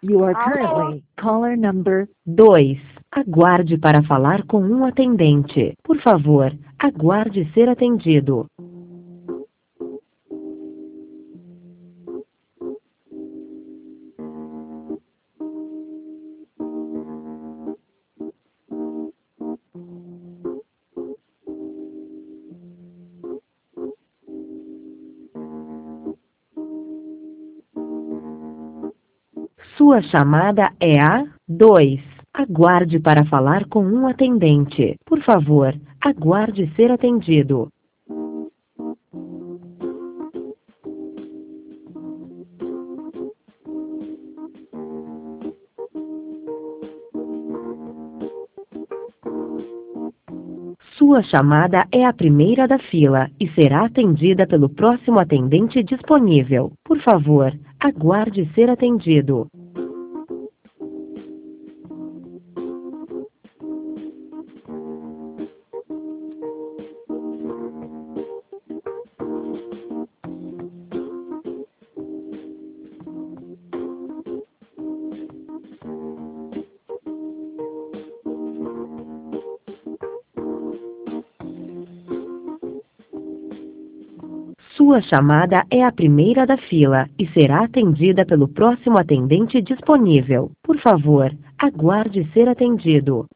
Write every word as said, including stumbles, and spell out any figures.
You are currently caller number dois. Aguarde para falar com um atendente. Por favor, aguarde ser atendido. Sua chamada é a dois. Aguarde para falar com um atendente. Por favor, aguarde ser atendido. Sua chamada é a primeira da fila e será atendida pelo próximo atendente disponível. Por favor, aguarde ser atendido. Sua chamada é a primeira da fila e será atendida pelo próximo atendente disponível. Por favor, aguarde ser atendido.